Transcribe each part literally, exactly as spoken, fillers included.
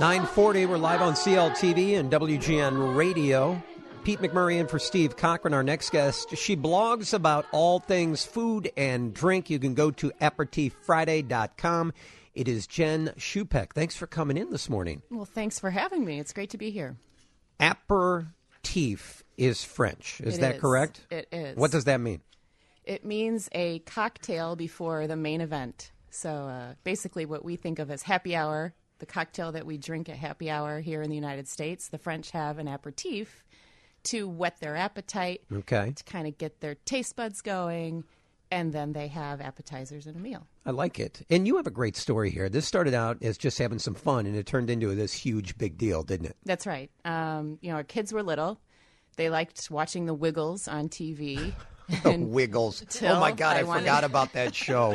nine forty, we're live on C L T V and W G N Radio. Pete McMurray in for Steve Cochran, our next guest. She blogs about all things food and drink. You can go to aperitif friday dot com. It is Jen Schupek. Thanks for coming in this morning. Well, thanks for having me. It's great to be here. Aperitif is French. Is It that is. correct? It is. What does that mean? It means a cocktail before the main event. So uh, basically what we think of as happy hour, the cocktail that we drink at happy hour here in the United States, the French have an aperitif to whet their appetite, Okay. to kind of get their taste buds going, and then they have appetizers and a meal. I like it. And you have a great story here. This started out as just having some fun, and it turned into this huge, big deal, didn't it? That's right. Um, you know, our kids were little. They liked watching the Wiggles on T V. And Wiggles. till Oh, my God, I, I wanted- forgot about that show.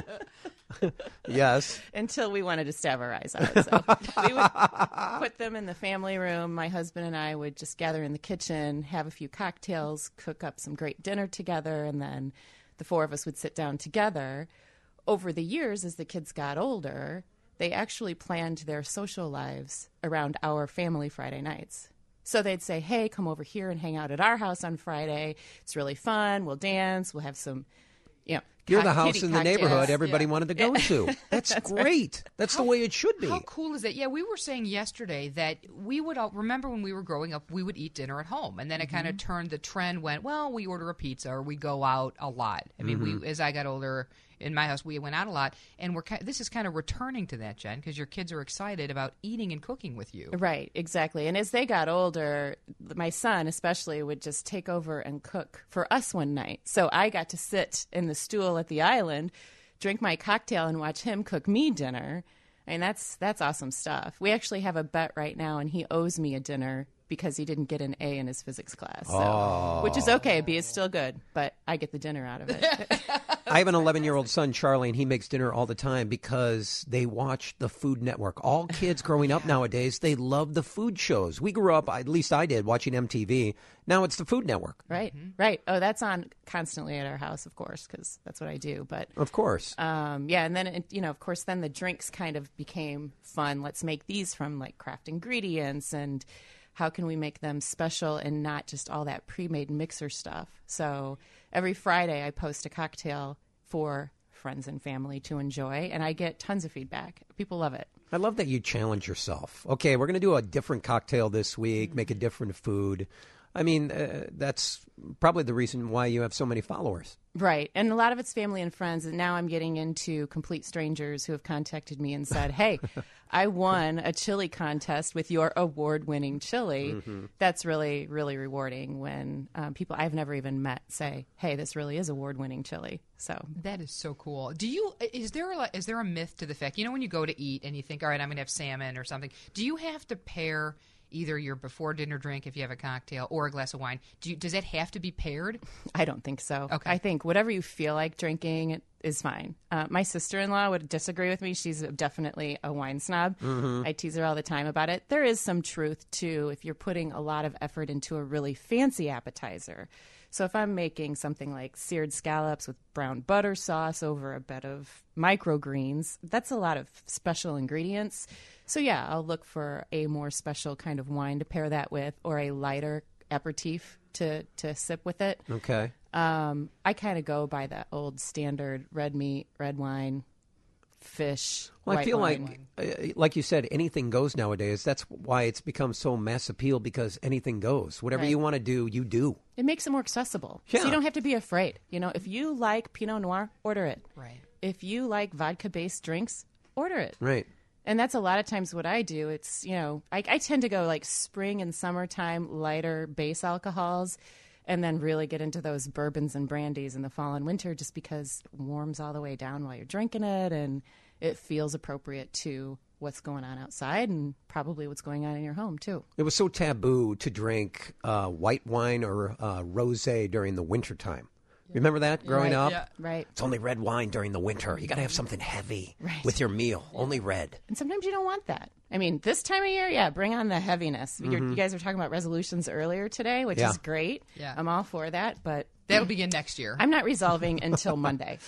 Yes. Until we wanted to stab our eyes out. So we would put them in the family room. My husband and I would just gather in the kitchen, have a few cocktails, cook up some great dinner together, and then the four of us would sit down together. Over the years, as the kids got older, they actually planned their social lives around our family Friday nights. So they'd say, hey, come over here and hang out at our house on Friday. It's really fun. We'll dance. We'll have some, you know, You're the cock- house kitty in the cocktails. neighborhood everybody Yeah. wanted to go to. That's, That's great. That's the way it should be. How cool is that? Yeah, we were saying yesterday that we would all remember when we were growing up, we would eat dinner at home, and then it kind of turned. The trend went, well, we order a pizza or we go out a lot. I mean, we as I got older in my house, we went out a lot, and we're ki- this is kind of returning to that, Jen, because your kids are excited about eating and cooking with you. Right, exactly. And as they got older, my son especially would just take over and cook for us one night. So I got to sit in the stool at the island, drink my cocktail, and watch him cook me dinner. I mean, that's that's awesome stuff. We actually have a bet right now, and he owes me a dinner because he didn't get an A in his physics class. So, Oh. Which is okay. B is still good, but I get the dinner out of it. I have an eleven-year-old son, Charlie, and he makes dinner all the time because they watch the Food Network. All kids growing up nowadays, they love the food shows. We grew up, at least I did, watching M T V. Now it's the Food Network. Right, right. Oh, that's on constantly at our house, of course, because that's what I do. But Of course. Um, yeah, and then, it- you know, of course, then the drinks kind of became fun. Let's make these from, like, craft ingredients, and how can we make them special and not just all that pre-made mixer stuff? So every Friday I post a cocktail for friends and family to enjoy, and I get tons of feedback. People love it. I love that you challenge yourself. Okay, we're going to do a different cocktail this week, make a different food. I mean, uh, that's probably the reason why you have so many followers. Right. And a lot of it's family and friends. And now I'm getting into complete strangers who have contacted me and said, hey, I won a chili contest with your award-winning chili. Mm-hmm. That's really, really rewarding when um, people I've never even met say, hey, this really is award-winning chili. So That is so cool. Do you is there a, is there a myth to the fact, you know, when you go to eat and you think, all right, I'm going to have salmon or something, do you have to pair either your before dinner drink if you have a cocktail or a glass of wine? Do you, does that have to be paired? I don't think so. Okay. I think whatever you feel like drinking is fine. Uh, my sister-in-law would disagree with me. She's definitely a wine snob. I tease her all the time about it. There is some truth to if you're putting a lot of effort into a really fancy appetizer. So if I'm making something like seared scallops with brown butter sauce over a bed of microgreens, that's a lot of special ingredients. So yeah, I'll look for a more special kind of wine to pair that with, or a lighter aperitif to, to sip with it. Okay. Um, I kind of go by that old standard red meat, red wine, fish. Well, I white feel wine. like, uh, like you said, anything goes nowadays. That's why it's become so mass appeal, because anything goes. Whatever Right. you want to do, you do. It makes it more accessible. Yeah. So you don't have to be afraid. You know, if you like Pinot Noir, order it. Right. If you like vodka-based drinks, order it. Right. And that's a lot of times what I do. It's, you know, I, I tend to go like spring and summertime, lighter base alcohols, and then really get into those bourbons and brandies in the fall and winter just because it warms all the way down while you're drinking it, and it feels appropriate to what's going on outside and probably what's going on in your home, too. It was so taboo to drink uh, white wine or uh, rosé during the wintertime. Remember that growing Right. up? Yeah. Right. It's only red wine during the winter. You got to have something heavy Right. with your meal. Only red. And sometimes you don't want that. I mean, this time of year, yeah, bring on the heaviness. You're, you guys were talking about resolutions earlier today, which Yeah. is great. Yeah. I'm all for that. But That'll begin next year. I'm not resolving until Monday.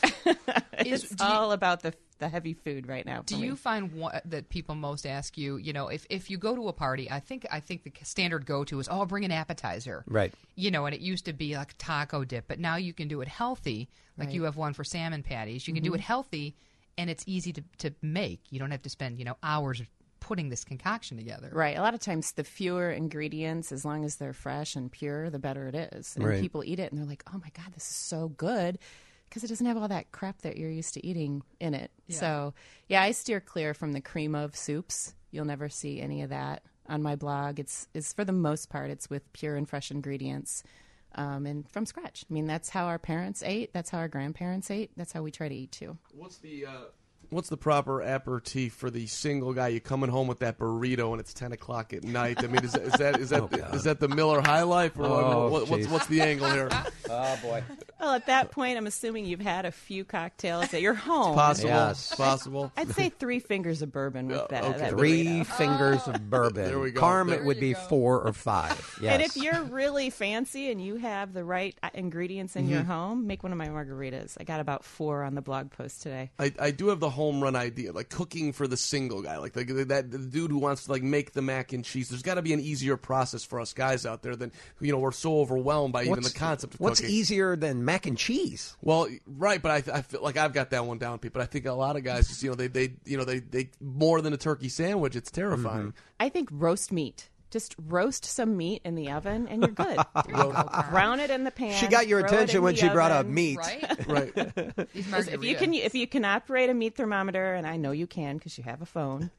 Is- It's do you- all about the the heavy food right now. For Do me. you find what, that people most ask you, you know, if, if you go to a party, I think I think the standard go-to is, oh, bring an appetizer. Right. You know, and it used to be like taco dip, but now you can do it healthy. Like Right. you have one for salmon patties. You can do it healthy, and it's easy to, to make. You don't have to spend, you know, hours putting this concoction together. Right. A lot of times, the fewer ingredients, as long as they're fresh and pure, the better it is. And Right. people eat it, and they're like, "Oh my God, this is so good," because it doesn't have all that crap that you're used to eating in it. Yeah. So, yeah, I steer clear from the cream of soups. You'll never see any of that on my blog. It's, it's for the most part, it's with pure and fresh ingredients. Um, and from scratch. I mean, that's how our parents ate. That's how our grandparents ate. That's how we try to eat too. What's the uh, what's the proper aperitif for the single guy? You coming home with that burrito and it's ten o'clock at night. I mean, is that is that is that, Oh, God. is that the Miller High Life or Oh, what, what's jeez. what's the angle here? Oh, boy. Well, at that point, I'm assuming you've had a few cocktails at your home. Possible, Yes. possible. I'd say three fingers of bourbon with Yeah, that. okay. that Three burrito. fingers of bourbon. There we go. Carm, There it would you be go. four or five. Yes. And if you're really fancy and you have the right uh, ingredients in your home, make one of my margaritas. I got about four on the blog post today. I, I do have the home run idea, like cooking for the single guy, like, like that the dude who wants to like make the mac and cheese. There's got to be an easier process for us guys out there than, you know, we're so overwhelmed by even the concept of what's cooking. easier than mac and cheese? Well, right, but I, I feel like I've got that one down, Pete. But I think a lot of guys, just, you know, they, they, you know, they, they more than a turkey sandwich. It's terrifying. I think roast meat. Just roast some meat in the oven and you're good. Brown it in the pan. She got your throw it attention in when the she brought up oven. meat. Right? Right. These If you can, if you can operate a meat thermometer, and I know you can because you have a phone,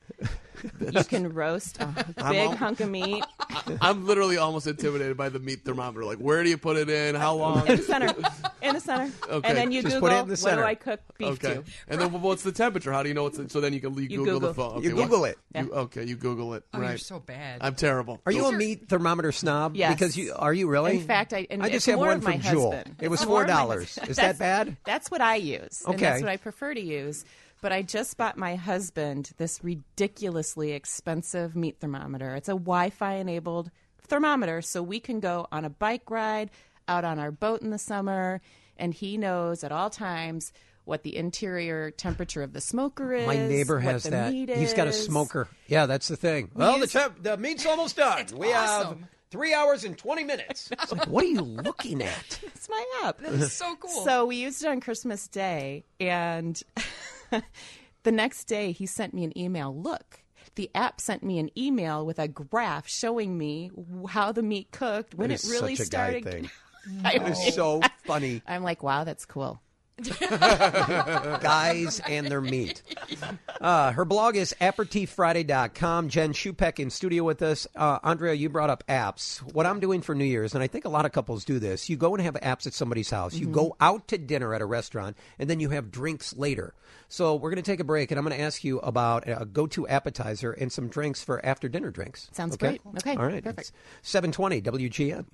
you can roast a big al- hunk of meat I'm literally almost intimidated by the meat thermometer. Like, where do you put it in? How long? in the center, in the center, Okay. and then you Just Google put it in the what center. do I cook beef Okay. to. And then what's the temperature? How do you know it's so then you can you You Google, the Google. phone. Okay, You what- Google it. You, okay, you Google it. Oh, right. you're so bad. I'm terrible. Are you a meat thermometer snob? Yes. Because you are you really? In fact, I, and I just it's have more one of my from Jewel. husband. It was It's more four of my dollars. husband. Is That's- that bad? That's what I use. And Okay. that's what I prefer to use. But I just bought my husband this ridiculously expensive meat thermometer. It's a Wi-Fi enabled thermometer, so we can go on a bike ride out on our boat in the summer, and he knows at all times what the interior temperature of the smoker is. My neighbor what has the that. meat He's got a is. smoker. Yeah, that's the thing. Well, the use- temp, the meat's almost done. It's we have awesome. three hours and twenty minutes. It's like, what are you looking at? It's my app. That's so cool. So we used it on Christmas Day, and the next day he sent me an email. Look, the app sent me an email with a graph showing me how the meat cooked when That it is really such a started. guy thing. I It is so funny. I'm like, wow, that's cool. Guys and their meat. Uh, her blog is aperitif friday dot com. Jen Shupek in studio with us. Uh, Andrea, you brought up apps. What I'm doing for New Year's, and I think a lot of couples do this, you go and have apps at somebody's house. You go out to dinner at a restaurant, and then you have drinks later. So we're going to take a break, and I'm going to ask you about a go-to appetizer and some drinks for after-dinner drinks. Sounds okay? great. Okay, All right. perfect. It's seven twenty W G N.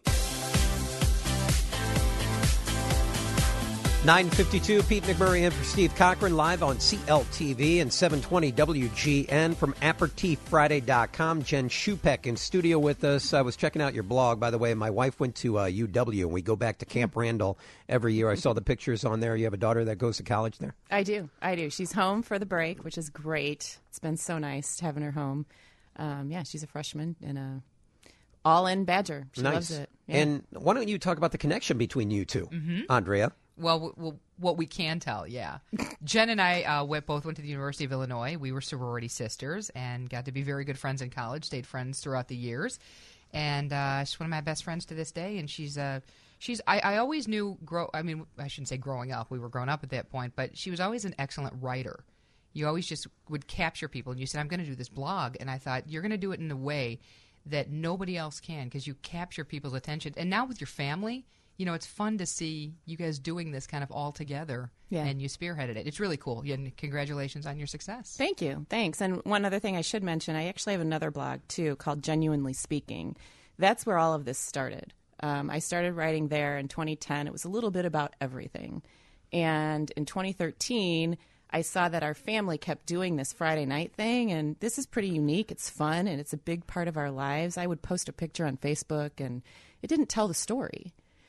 nine fifty-two, Pete McMurray in for Steve Cochran, live on C L T V and seven twenty W G N from aperitif friday dot com. Jen Shupek in studio with us. I was checking out your blog. By the way, my wife went to uh, U W, and we go back to Camp Randall every year. I saw the pictures on there. You have a daughter that goes to college there? I do. I do. She's home for the break, which is great. It's been so nice having her home. Um, yeah, she's a freshman and a all-in Badger. She nice. loves it. Yeah. And why don't you talk about the connection between you two, Andrea? Well, w- well, what we can tell, yeah. Jen and I uh, went, both went to the University of Illinois. We were sorority sisters and got to be very good friends in college, stayed friends throughout the years. And uh, she's one of my best friends to this day. And she's, uh, she's I, I always knew, grow. I mean, I shouldn't say growing up. We were grown up at that point. But she was always an excellent writer. You always just would capture people. And you said, I'm going to do this blog. And I thought, you're going to do it in a way that nobody else can because you capture people's attention. And now with your family, you know, it's fun to see you guys doing this kind of all together, Yeah. and you spearheaded it. It's really cool. Yeah, and congratulations on your success. Thank you. Thanks. And one other thing I should mention, I actually have another blog, too, called Genuinely Speaking. That's where all of this started. Um, I started writing there in twenty ten. It was a little bit about everything. And in twenty thirteen, I saw that our family kept doing this Friday night thing, and this is pretty unique. It's fun, and it's a big part of our lives. I would post a picture on Facebook, and it didn't tell the story.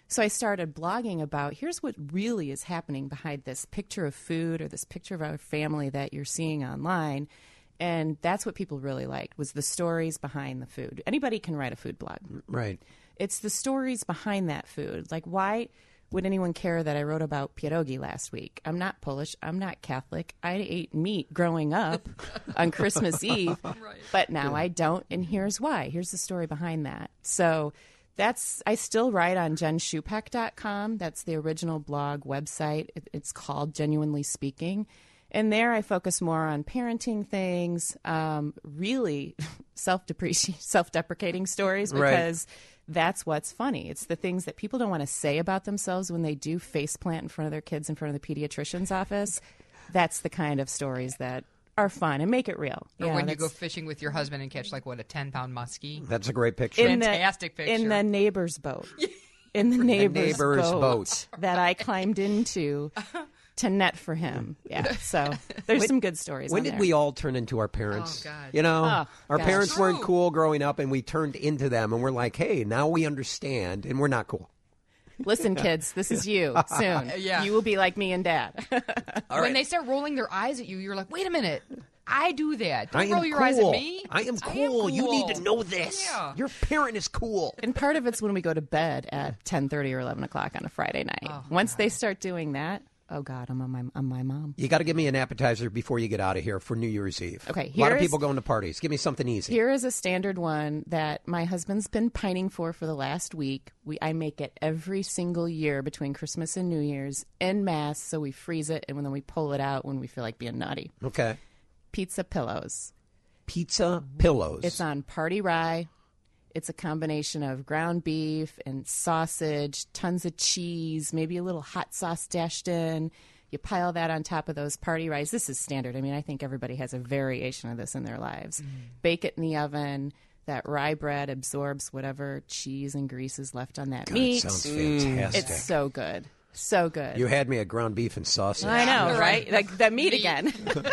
So I started blogging about here's what really is happening behind this picture of food or this picture of our family that you're seeing online. And that's what people really liked, was the stories behind the food. Anybody can write a food blog. Right. It's the stories behind that food. Like, why would anyone care that I wrote about pierogi last week? I'm not Polish. I'm not Catholic. I ate meat growing up on Christmas Eve, right. But now I don't, and here's why. Here's the story behind that. So that's, I still write on jen shupak dot com. That's the original blog website. It, it's called Genuinely Speaking. And there I focus more on parenting things, um, really self-depreciating, self-deprecating stories, because right. that's what's funny. It's the things that people don't want to say about themselves when they do faceplant in front of their kids in front of the pediatrician's office. That's the kind of stories that are fun and make it real. Or yeah, when you go fishing with your husband and catch, like, what, a ten-pound muskie? That's a great picture. In Fantastic the, picture. In the neighbor's boat. In the neighbor's, the neighbor's boat, boat that I climbed into to net for him. Yeah, so there's when, some good stories. When on did there. we all turn into our parents? Oh, God. You know, oh, our gosh. parents weren't True. cool growing up, and we turned into them, and we're like, hey, now we understand, and we're not cool. Listen, kids, this is you soon. Yeah. You will be like me and Dad. All when right. they start rolling their eyes at you, you're like, wait a minute. I do that. Don't I am roll your cool. eyes at me. I am cool. You need to know this. Yeah. Your parent is cool. And part of it's when we go to bed at ten thirty or eleven o'clock on a Friday night. Oh, Once God. they start doing that, oh, God, I'm on my, I'm my mom. You got to give me an appetizer before you get out of here for New Year's Eve. Okay, A lot of here's- people going to parties. Give me something easy. Here is a standard one that my husband's been pining for for the last week. We I make it every single year between Christmas and New Year's en masse, so we freeze it, and then we pull it out when we feel like being naughty. Okay. Pizza pillows. Pizza pillows. It's on party rye. It's a combination of ground beef and sausage, tons of cheese, maybe a little hot sauce dashed in. You pile that on top of those party ryes. This is standard. I mean, I think everybody has a variation of this in their lives. Mm. Bake it in the oven. That rye bread absorbs whatever cheese and grease is left on that God, meat. sounds fantastic. It's so good. So good. You had me at ground beef and sausage. I know, Yeah. right? Like that meat again.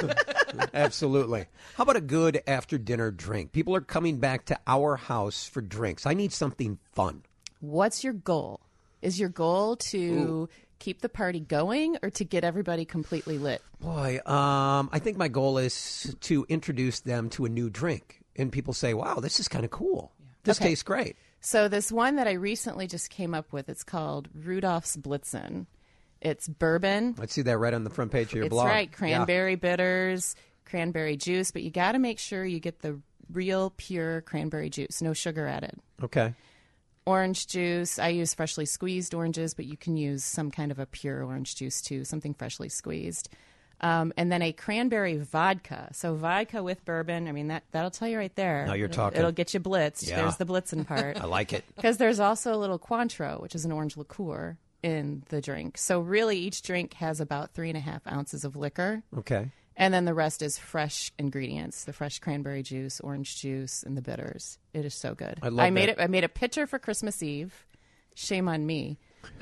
Absolutely. How about a good after dinner drink? People are coming back to our house for drinks. I need something fun. What's your goal? Is your goal to Ooh. keep the party going or to get everybody completely lit? Boy, um, I think my goal is to introduce them to a new drink. And people say, wow, this is kind of cool. Yeah. This okay. tastes great. So this one that I recently just came up with, it's called Rudolph's Blitzen. It's bourbon. I see that right on the front page of your it's blog. It's right. Cranberry yeah. bitters, cranberry juice. But you got to make sure you get the real pure cranberry juice. No sugar added. Okay. Orange juice. I use freshly squeezed oranges, but you can use some kind of a pure orange juice too, something freshly squeezed. Um, and then a cranberry vodka. So vodka with bourbon. I mean, that, that'll tell you right there. Now you're it'll, talking. It'll get you blitzed. Yeah. There's the blitzen part. I like it. Because there's also a little Cointreau, which is an orange liqueur, in the drink. So really each drink has about three and a half ounces of liquor. Okay. And then the rest is fresh ingredients, the fresh cranberry juice, orange juice, and the bitters. It is so good. I love I made that. it. I made a pitcher for Christmas Eve. Shame on me.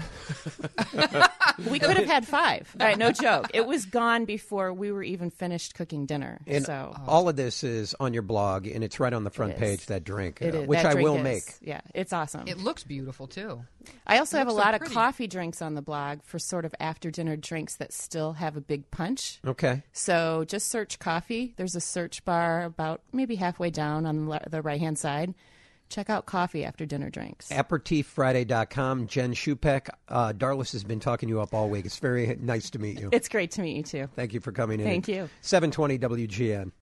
We could have had five. All right, no joke. It was gone before we were even finished cooking dinner. And so all of this is on your blog, and it's right on the front It is. page, that drink, it uh, is. which That I drink will is- make. Yeah, it's awesome. It looks beautiful, too. I also It have a looks so lot of pretty. coffee drinks on the blog for sort of after dinner drinks that still have a big punch. Okay. So just search coffee. There's a search bar about maybe halfway down on the le- the right-hand side. Check out coffee after dinner drinks. aperitif friday dot com. Jen Shupak. Uh, Darlis has been talking you up all week. It's very nice to meet you. It's great to meet you, too. Thank you for coming in. Thank you. seven twenty W G N.